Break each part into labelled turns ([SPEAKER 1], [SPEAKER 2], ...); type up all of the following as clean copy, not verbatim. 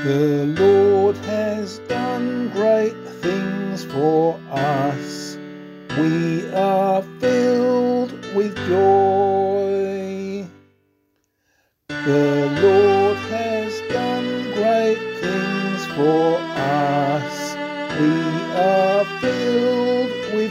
[SPEAKER 1] The Lord has done great things for us. We are filled with joy. The Lord has done great things for us. We are filled with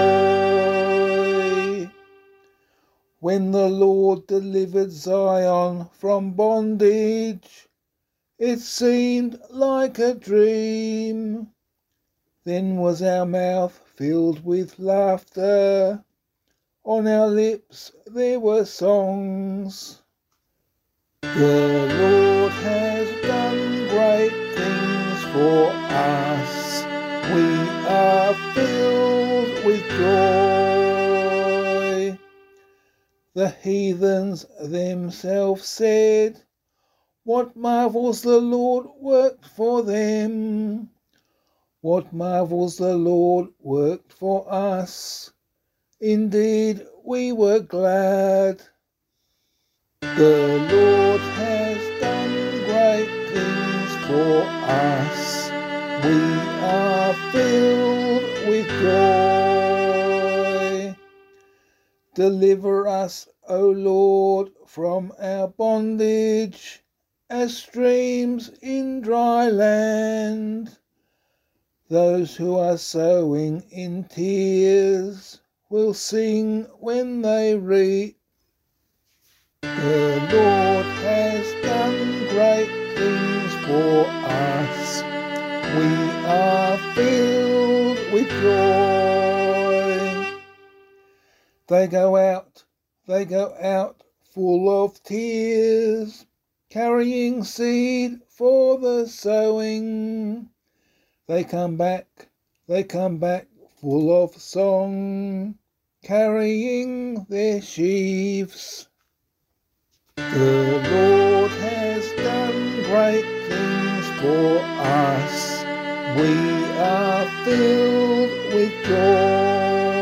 [SPEAKER 1] joy. When the Lord delivered Zion from bondage, it seemed like a dream. Then was our mouth filled with laughter. On our lips there were songs. The Lord has done great things for us. We are filled with joy. The heathens themselves said, "What marvels the Lord worked for them! What marvels the Lord worked for us! Indeed, we were glad." The Lord has done great things for us. We are filled with joy. Deliver us, O Lord, from our bondage, as streams in dry land. Those who are sowing in tears will sing when they reap. The Lord has done great things for us. We are filled with joy. They go out full of tears, carrying seed for the sowing. They come back full of song, carrying their sheaves. The Lord has done great things for us. We are filled with joy.